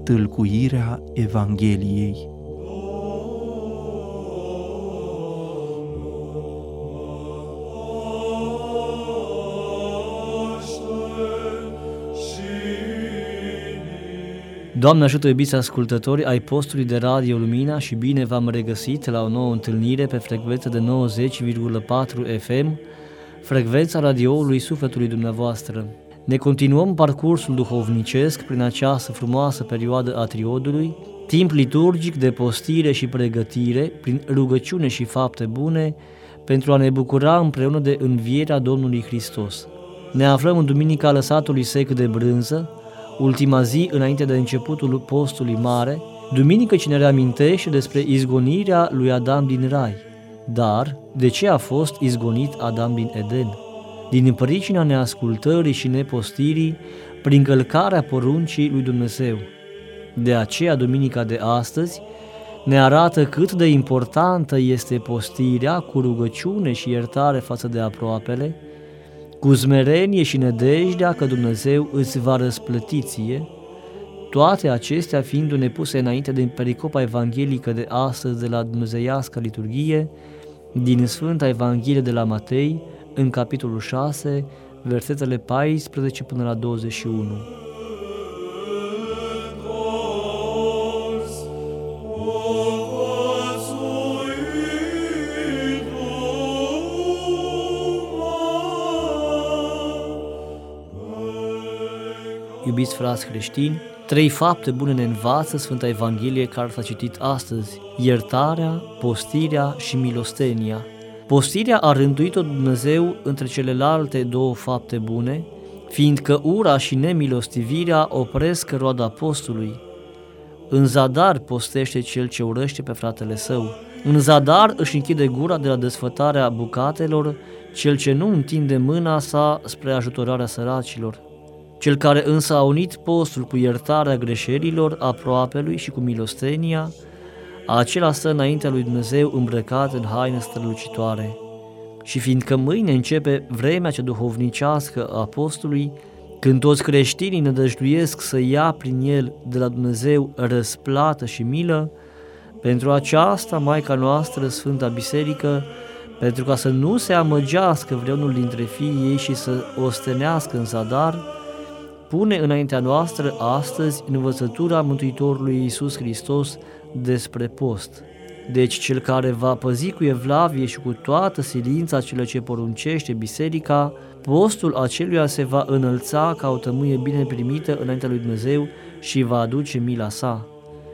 Tâlcuirea Evangheliei. Doamne ajută, iubiți ascultători ai postului de Radio Lumina, și bine v-am regăsit la o nouă întâlnire pe frecvență de 90,4 FM, frecvența radioului sufletului dumneavoastră. Ne continuăm parcursul duhovnicesc prin această frumoasă perioadă a triodului, timp liturgic de postire și pregătire, prin rugăciune și fapte bune, pentru a ne bucura împreună de învierea Domnului Hristos. Ne aflăm în Duminica Lăsatului Sec de Brânză, ultima zi înainte de începutul postului mare, duminică ce ne reamintește despre izgonirea lui Adam din Rai. Dar de ce a fost izgonit Adam din Eden? Din pricina neascultării și nepostirii, prin călcarea poruncii lui Dumnezeu. De aceea, duminica de astăzi ne arată cât de importantă este postirea cu rugăciune și iertare față de aproapele, cu smerenie și nădejdea că Dumnezeu îți va răsplăti ție, toate acestea fiindu-ne puse înainte din pericopa evanghelică de astăzi de la Dumnezeiasca liturghie, din Sfânta Evanghelie de la Matei, în capitolul 6, versetele 14 până la 21. Iubiți frați creștini, 3 fapte bune ne învață Sfânta Evanghelie care s-a citit astăzi: iertarea, postirea și milostenia. Postirea a rânduit-o Dumnezeu între celelalte 2 fapte bune, fiindcă ura și nemilostivirea opresc roada postului. În zadar postește cel ce urăște pe fratele său. În zadar își închide gura de la desfătarea bucatelor cel ce nu întinde mâna sa spre ajutorarea săracilor. Cel care însă a unit postul cu iertarea greșelilor aproapelui și cu milostenia, acela stă înaintea lui Dumnezeu îmbrăcat în haine strălucitoare. Și fiindcă mâine începe vremea cea duhovnicească a postului, când toți creștinii nădăjduiesc să ia prin el de la Dumnezeu răsplată și milă, pentru aceasta Maica noastră, Sfânta Biserică, pentru ca să nu se amăgească vreunul dintre fiii ei și să ostenească în zadar, pune înaintea noastră astăzi învățătura Mântuitorului Iisus Hristos despre post. Deci cel care va păzi cu evlavie și cu toată silința cele ce poruncește Biserica, postul aceluia se va înălța ca o tămâie bine primită înaintea lui Dumnezeu și va aduce mila sa.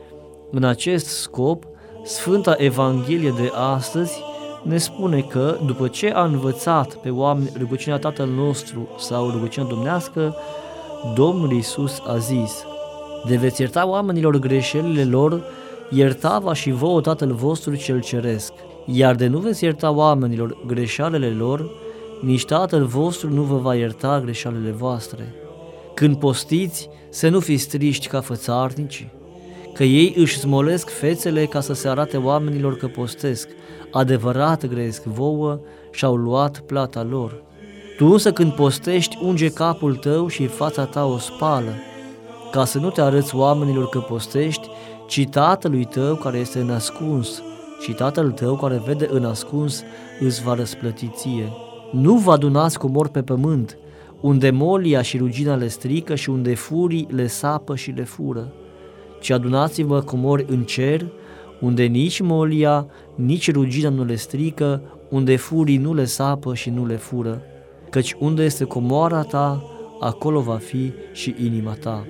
În acest scop, Sfânta Evanghelie de astăzi ne spune că, după ce a învățat pe oameni rugăciunea Tatăl nostru sau rugăciunea domnească, Domnul Iisus a zis: de veți ierta oamenilor greșelile lor, ierta-va și vouă Tatăl vostru cel ceresc. Iar de nu veți ierta oamenilor greșalele lor, nici Tatăl vostru nu vă va ierta greșalele voastre. Când postiți, să nu fiți triști ca fățarnici, că ei își smolesc fețele ca să se arate oamenilor că postesc. Adevărat grăiesc vouă și-au luat plata lor. Tu însă când postești, unge capul tău și fața ta o spală, ca să nu te arăți oamenilor că postești, ci Tatălui tău care este în ascuns, și Tatăl tău care vede în ascuns îți va răsplăti ție. Nu vă adunați comori pe pământ, unde molia și rugina le strică și unde furii le sapă și le fură, ci adunați-vă comori în cer, unde nici molia, nici rugina nu le strică, unde furii nu le sapă și nu le fură. Căci unde este comoara ta, acolo va fi și inima ta.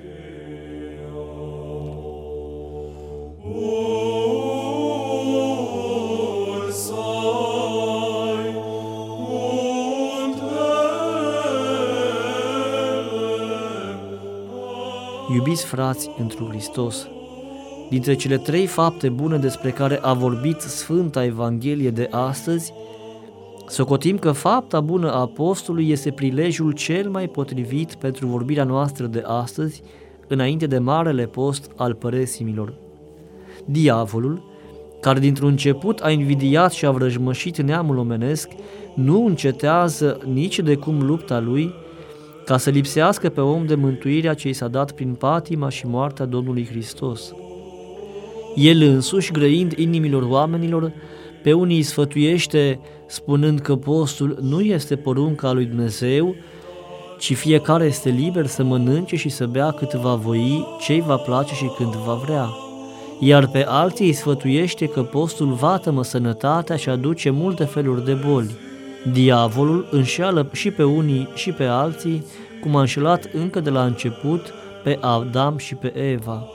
Iubiți frați întru Hristos, dintre cele 3 fapte bune despre care a vorbit Sfânta Evanghelie de astăzi, socotim că fapta bună a postului este prilejul cel mai potrivit pentru vorbirea noastră de astăzi, înainte de Marele Post al Păresimilor. Diavolul, care dintr-un început a invidiat și a vrăjmășit neamul omenesc, nu încetează nici de cum lupta lui, ca să lipsească pe om de mântuirea ce i s-a dat prin patima și moartea Domnului Hristos. El însuși, grăind inimilor oamenilor, pe unii îi sfătuiește spunând că postul nu este porunca lui Dumnezeu, ci fiecare este liber să mănânce și să bea cât va voi, ce-i va place și când va vrea. Iar pe alții îi sfătuiește că postul vatămă sănătatea și aduce multe feluri de boli. Diavolul înșeală și pe unii și pe alții, cum a înșelat încă de la început pe Adam și pe Eva.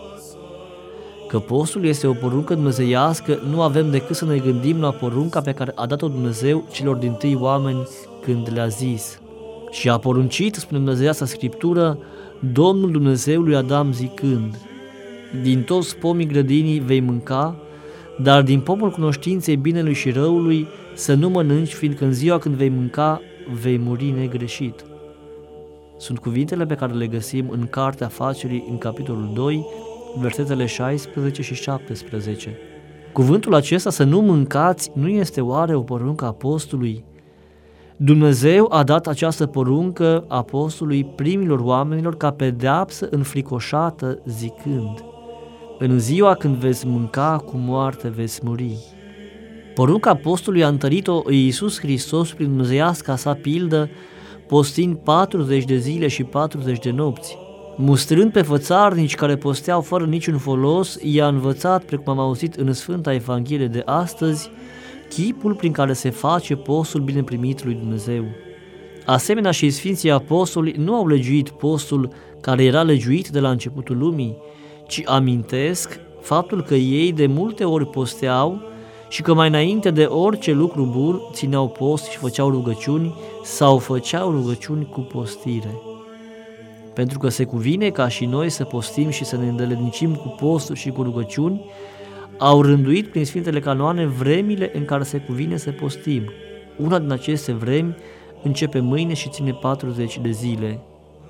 Că postul este o poruncă dumnezeiască, nu avem decât să ne gândim la porunca pe care a dat-o Dumnezeu celor dintâi oameni când le-a zis. Și a poruncit, spune Dumnezeiasca Scriptură, Domnul Dumnezeul lui Adam zicând: din toți pomii grădinii vei mânca, dar din pomul cunoștinței binelui și răului să nu mănânci, fiindcă în ziua când vei mânca, vei muri negreșit. Sunt cuvintele pe care le găsim în Cartea Afacerii, în capitolul 2, versetele 16 și 17. Cuvântul acesta, să nu mâncați, nu este oare o poruncă a postului? Dumnezeu a dat această poruncă apostolului primilor oamenilor ca pedeapsă înfricoșată, zicând: în ziua când veți mânca, cu moarte veți muri. Porunca apostolului a întărit-o Iisus Hristos prin dumnezeiasca sa pildă, postind 40 de zile și 40 de nopți. Mustrând pe fățarnici care posteau fără niciun folos, i-a învățat, precum am auzit în Sfânta Evanghelie de astăzi, chipul prin care se face postul bine primit lui Dumnezeu. Asemenea și Sfinții Apostoli nu au legiuit postul care era legiuit de la începutul lumii, ci amintesc faptul că ei de multe ori posteau și că mai înainte de orice lucru bun țineau post și făceau rugăciuni sau făceau rugăciuni cu postire. Pentru că se cuvine ca și noi să postim și să ne îndeletnicim cu posturi și cu rugăciuni, au rânduit prin Sfintele Canoane vremile în care se cuvine să postim. Una din aceste vremi începe mâine și ține 40 de zile.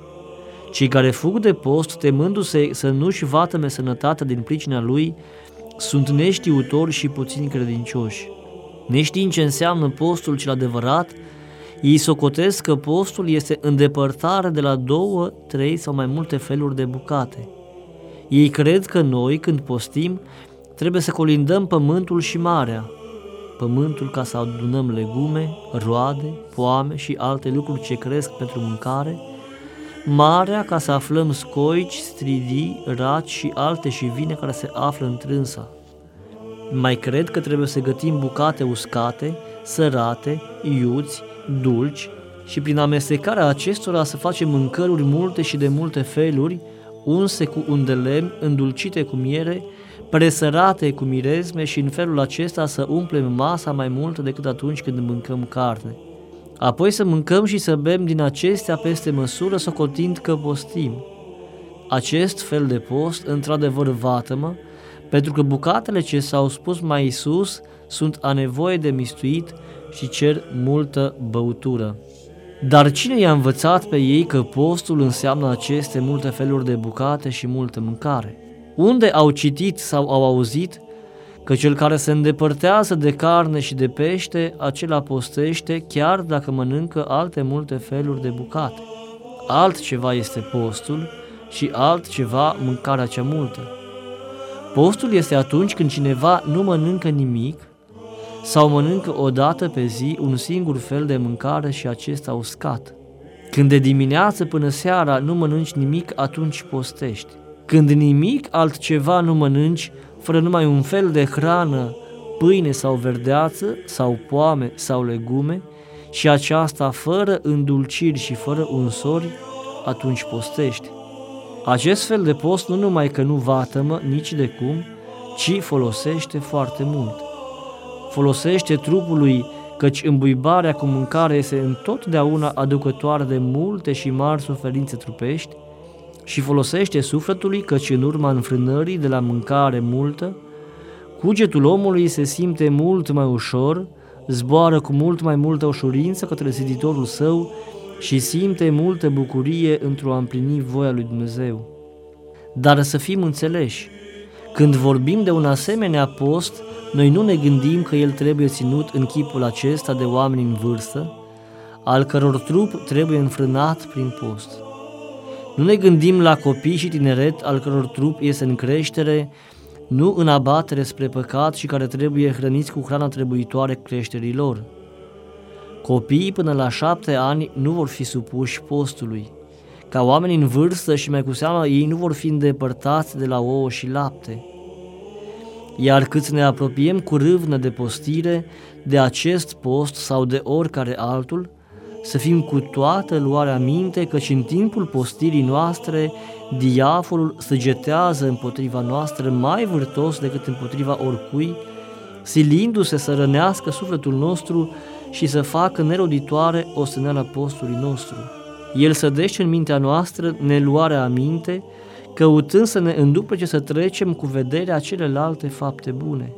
Cei care fug de post, temându-se să nu-și vatăme sănătatea din pricina lui, sunt neștiutori și puțini credincioși. Neștiind ce înseamnă postul cel adevărat, ei socotesc că postul este îndepărtare de la 2, 3 sau mai multe feluri de bucate. Ei cred că noi, când postim, trebuie să colindăm pământul și marea. Pământul ca să adunăm legume, roade, poame și alte lucruri ce cresc pentru mâncare, marea ca să aflăm scoici, stridii, raci și alte șivine care se află întrânsa. Mai cred că trebuie să gătim bucate uscate, sărate, iuți, dulci și prin amestecarea acestora să facem mâncăruri multe și de multe feluri, unse cu un de lemn, îndulcite cu miere, presărate cu mirezme și în felul acesta să umplem masa mai mult decât atunci când mâncăm carne. Apoi să mâncăm și să bem din acestea peste măsură, socotind că postim. Acest fel de post, într-adevăr, vatămă, pentru că bucatele ce s-au spus mai sus sunt a nevoie de mistuit și cer multă băutură. Dar cine i-a învățat pe ei că postul înseamnă aceste multe feluri de bucate și multă mâncare? Unde au citit sau au auzit că cel care se îndepărtează de carne și de pește, acela postește chiar dacă mănâncă alte multe feluri de bucate? Altceva este postul și altceva mâncarea cea multă. Postul este atunci când cineva nu mănâncă nimic sau mănâncă o dată pe zi un singur fel de mâncare și acesta uscat. Când de dimineață până seara nu mănânci nimic, atunci postești. Când nimic altceva nu mănânci, fără numai un fel de hrană, pâine sau verdeață, sau poame sau legume, și aceasta fără îndulciri și fără unsori, atunci postești. Acest fel de post nu numai că nu vatămă nici de cum, ci folosește foarte mult. Folosește trupului, căci îmbuibarea cu mâncare este întotdeauna aducătoare de multe și mari suferințe trupești, și folosește sufletului, căci în urma înfrânării de la mâncare multă, cugetul omului se simte mult mai ușor, zboară cu mult mai multă ușurință către ziditorul său și simte multă bucurie într-o a împlini voia lui Dumnezeu. Dar să fim înțeleși, când vorbim de un asemenea post, noi nu ne gândim că el trebuie ținut în chipul acesta de oameni în vârstă, al căror trup trebuie înfrânat prin post. Nu ne gândim la copii și tineret al căror trup este în creștere, nu în abatere spre păcat și care trebuie hrăniți cu hrana trebuitoare creșterii lor. Copiii până la 7 ani nu vor fi supuși postului. Ca oameni în vârstă și mai cu seamă ei nu vor fi îndepărtați de la ouă și lapte. Iar cât ne apropiem cu râvnă de postire, de acest post sau de oricare altul, să fim cu toată luarea minte căci în timpul postirii noastre, diavolul săgetează împotriva noastră mai vârtos decât împotriva oricui, silindu-se să rănească sufletul nostru și să facă neroditoare osteneala postului nostru. El sădește în mintea noastră neluarea aminte, căutând să ne înduplece să trecem cu vederea celelalte fapte bune.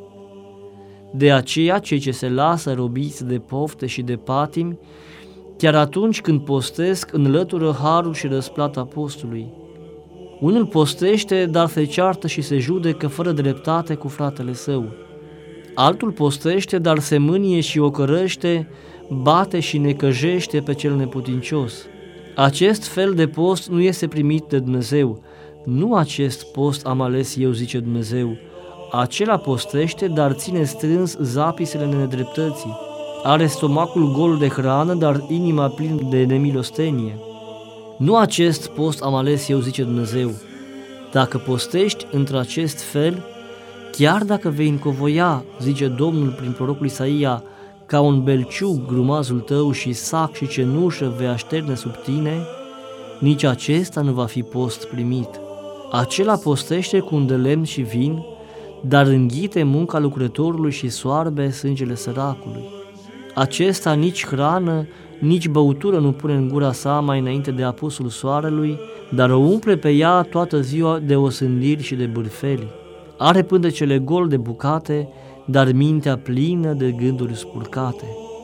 De aceea, cei ce se lasă robiți de pofte și de patimi, chiar atunci când postesc, înlătură harul și răsplata postului. Unul postește, dar se ceartă și se judecă fără dreptate cu fratele său. Altul postește, dar se mânie și ocărăște, bate și necăjește pe cel neputincios. Acest fel de post nu este primit de Dumnezeu. Nu acest post am ales eu, zice Dumnezeu. Acela postește, dar ține strâns zapisele nedreptății. Are stomacul gol de hrană, dar inima plină de nemilostenie. Nu acest post am ales eu, zice Dumnezeu. Dacă postești într-acest fel, chiar dacă vei încovoia, zice Domnul prin prorocul Isaia, ca un belciug grumazul tău și sac și cenușă vei așterne sub tine, nici acesta nu va fi post primit. Acela postește cu un de lemn și vin, dar înghite munca lucrătorului și soarbe sângele săracului. Acesta nici hrană, nici băutură nu pune în gura sa mai înainte de apusul soarelui, dar o umple pe ea toată ziua de osândiri și de bârfeli. Are pântecele gol de bucate, dar mintea plină de gânduri spurcate.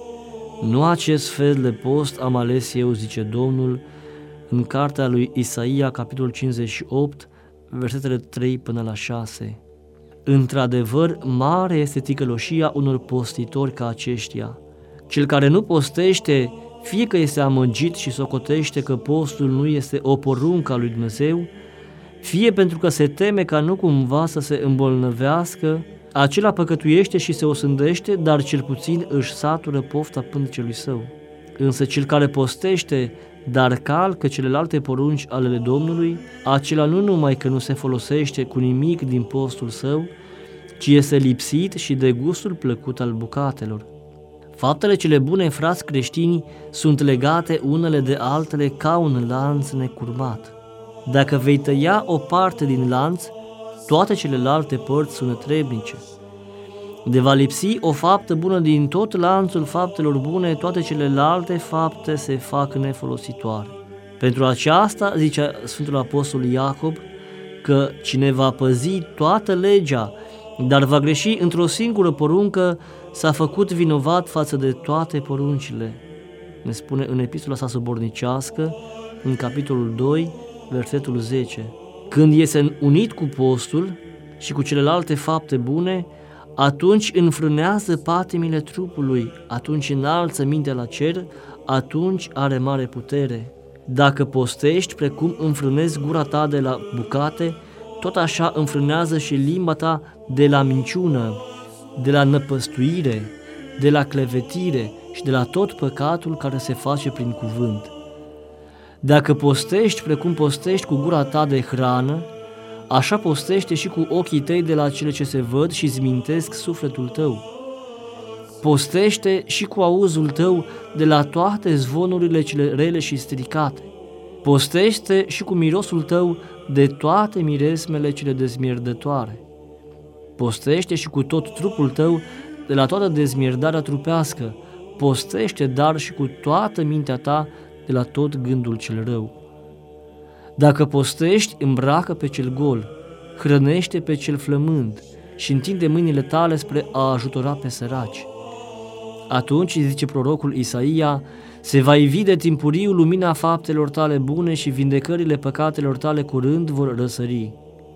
Nu acest fel de post am ales eu, zice Domnul, în cartea lui Isaia, capitolul 58, versetele 3 până la 6. Într-adevăr, mare este ticăloșia unor postitori ca aceștia. Cel care nu postește, fie că este amăgit și socotește că postul nu este o poruncă a lui Dumnezeu, fie pentru că se teme ca nu cumva să se îmbolnăvească, acela păcătuiește și se osândește, dar cel puțin își satură pofta pântecelui său. Însă cel care postește, dar calcă celelalte porunci ale Domnului, acela nu numai că nu se folosește cu nimic din postul său, ci este lipsit și de gustul plăcut al bucatelor. Faptele cele bune, frați creștini, sunt legate unele de altele ca un lanț necurmat. Dacă vei tăia o parte din lanț, toate celelalte părți sunt trebnice. De va lipsi o faptă bună din tot lanțul faptelor bune, toate celelalte fapte se fac nefolositoare. Pentru aceasta, zice Sfântul Apostol Iacob, că cine va păzi toată legea, dar va greși într-o singură poruncă, s-a făcut vinovat față de toate poruncile. Ne spune în epistola sa subornicească, în capitolul 2, versetul 10. Când este unit cu postul și cu celelalte fapte bune, atunci înfrânează patimile trupului, atunci înalță mintea la cer, atunci are mare putere. Dacă postești precum înfrânezi gura ta de la bucate, tot așa înfrânează și limba ta de la minciună, de la năpăstuire, de la clevetire și de la tot păcatul care se face prin cuvânt. Dacă postești precum postești cu gura ta de hrană, așa postește și cu ochii tăi de la cele ce se văd și zmintesc sufletul tău. Postește și cu auzul tău de la toate zvonurile cele rele și stricate. Postește și cu mirosul tău de toate miresmele cele dezmierdătoare. Postește și cu tot trupul tău de la toată dezmierdarea trupească. Postește, dar și cu toată mintea ta de la tot gândul cel rău. Dacă postești, îmbracă pe cel gol, hrănește pe cel flămând și întinde mâinile tale spre a ajutora pe săraci. Atunci, zice prorocul Isaia, se va ivi de timpuriu lumina faptelor tale bune și vindecările păcatelor tale curând vor răsări.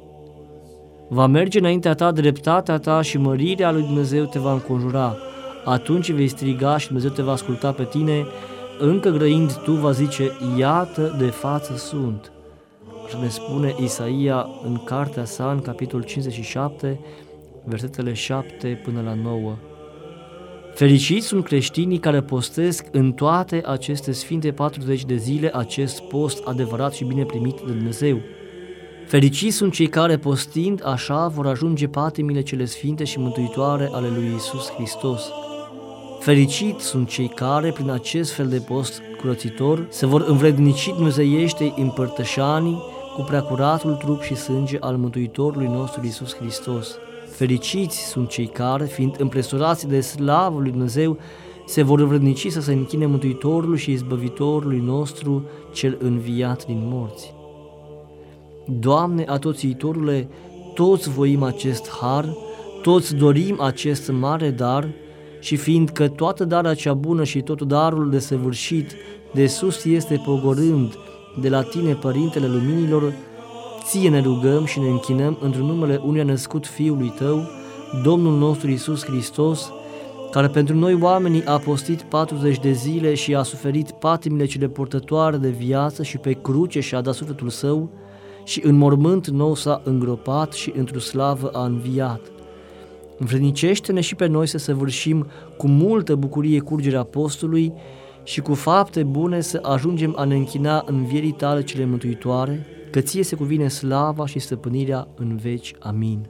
Va merge înaintea ta dreptatea ta și mărirea lui Dumnezeu te va înconjura. Atunci vei striga și Dumnezeu te va asculta pe tine, încă grăind tu, va zice, iată de față sunt. Și ne spune Isaia în cartea sa, în capitolul 57, versetele 7 până la 9. Fericiți sunt creștinii care postesc în toate aceste sfinte 40 de zile acest post adevărat și bine primit de Dumnezeu. Fericiți sunt cei care, postind așa, vor ajunge patimile cele sfinte și mântuitoare ale lui Iisus Hristos. Fericiți sunt cei care, prin acest fel de post curățitor, se vor învrednici dumnezeiește împărtășanii cu preacuratul trup și sânge al Mântuitorului nostru Iisus Hristos. Fericiți sunt cei care, fiind împresurați de slavă lui Dumnezeu, se vor învrednici să se închine Mântuitorului și Izbăvitorului nostru, cel înviat din morți. Doamne Atoțiitorule, toți voim acest har, toți dorim acest mare dar și fiindcă toată darea cea bună și tot darul desăvârșit de sus este pogorând de la Tine, Părintele Luminilor, Ție ne rugăm și ne închinăm într-un numele unuia născut Fiului Tău, Domnul nostru Iisus Hristos, care pentru noi oamenii a postit 40 de zile și a suferit patimile cele purtătoare de viață și pe cruce și-a dat sufletul Său și în mormânt nou s-a îngropat și într-o slavă a înviat. Învrednicește-ne și pe noi să săvârșim cu multă bucurie curgerea postului și cu fapte bune să ajungem a ne închina învierii Tale cele mântuitoare, că Ție se cuvine slava și stăpânirea în veci. Amin.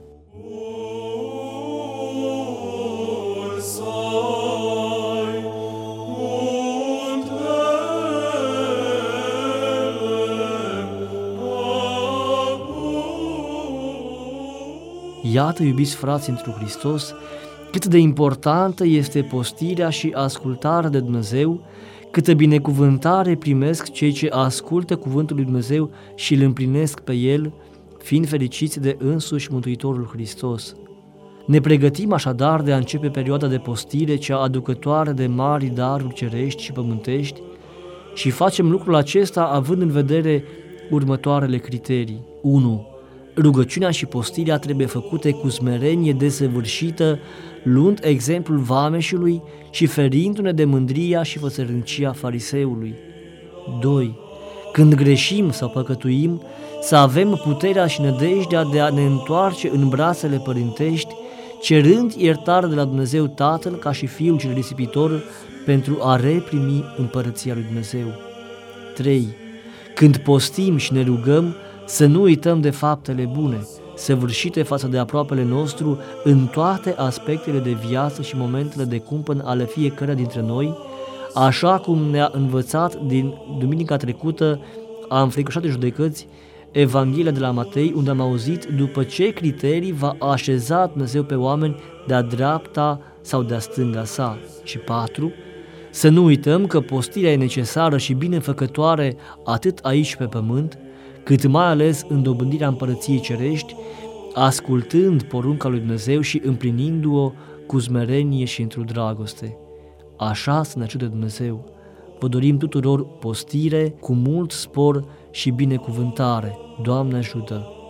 Iată, iubiți frați întru Hristos, cât de importantă este postirea și ascultarea de Dumnezeu, câtă binecuvântare primesc cei ce ascultă cuvântul lui Dumnezeu și îl împlinesc pe el, fiind fericiți de însuși Mântuitorul Hristos. Ne pregătim așadar de a începe perioada de postire, cea aducătoare de mari daruri cerești și pământești, și facem lucrul acesta având în vedere următoarele criterii. 1. Rugăciunea și postirea trebuie făcute cu smerenie desăvârșită, luând exemplul vameșului și ferindu-ne de mândria și fățărância fariseului. 2. Când greșim sau păcătuim, să avem puterea și nădejdea de a ne întoarce în brațele părintești, cerând iertare de la Dumnezeu Tatăl ca și Fiul cel risipitor pentru a reprimi împărăția lui Dumnezeu. 3. Când postim și ne rugăm, să nu uităm de faptele bune, săvârșite față de aproapele nostru în toate aspectele de viață și momentele de cumpăn ale fiecăruia dintre noi, așa cum ne-a învățat din duminica trecută a înfricoșate judecăți, Evanghelia de la Matei, unde am auzit după ce criterii va așeza Dumnezeu pe oameni de-a dreapta sau de-a stânga sa. Și 4. Să nu uităm că postirea e necesară și binefăcătoare atât aici pe pământ, cât mai ales în dobândirea împărăției cerești, ascultând porunca lui Dumnezeu și împlinindu-o cu smerenie și într-o dragoste. Așa să ne ajute Dumnezeu. Vă dorim tuturor postire cu mult spor și binecuvântare. Doamne ajută!